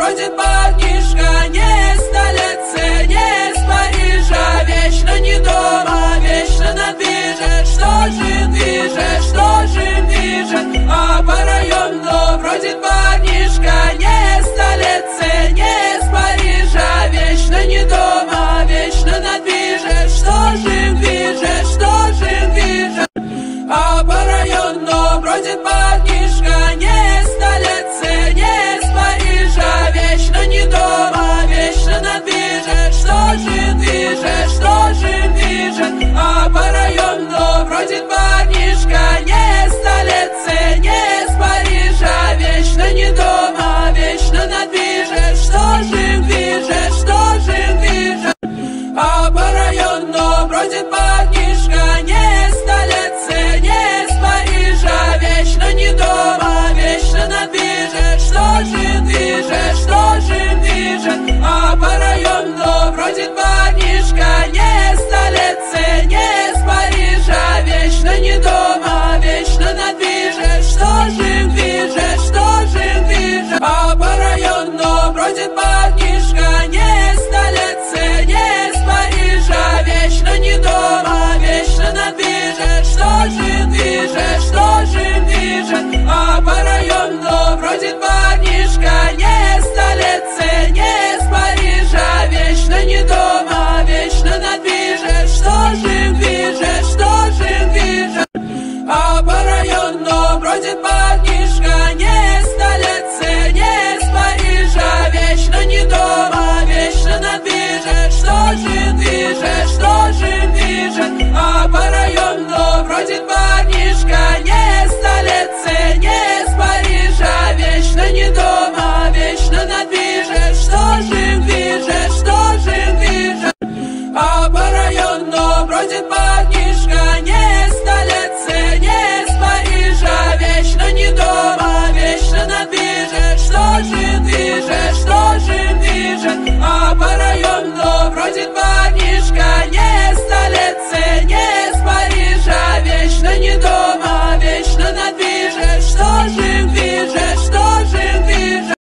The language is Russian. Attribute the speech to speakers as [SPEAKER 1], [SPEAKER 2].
[SPEAKER 1] бродит парнишка не из столицы, не из Парижа, вечно не дома, вечно на движе. Что же им движет, что же им движет? А по району бродит парнишка не из столицы, не из Парижа, вечно не дома, вечно на движе. Что же им движет, что же им движет? А по району бродит парнишка не из столицы, не из Парижа, вечно не дома, вечно на движе. Что же им движет, что же им движет? А по району бродит парнишка не из столицы, не из Парижа, вечно не дома, вечно на движе. Что же им движет, что же им движет? А по району бродит парнишка не из столицы, не из Парижа, вечно не дома, вечно на движе. Что же им движет, что же им движет? А по району бродит парнишка не из столицы, не из Парижа, вечно не дома, вечно на движе. Что же им движет, что же им движет? А по району бродит парнишка не из столицы, не из Парижа, вечно не дома, вечно на движе. Что же им движет, что же им движет? А по району бродит парнишка не из столицы, не из Парижа, вечно не дома, вечно на движе. Что же им движет, что же им движет? А по району бродит парнишка не из столицы, не из Парижа, вечно не дома, вечно на движе. Что же им движет, что же им движет? А по району бродит парнишка не из столицы, не из Парижа, вечно не дома, вечно на движе. Что же им движет, что же им движет? А по району бродит парнишка не из столицы, не из Парижа, вечно не дома, вечно на движе.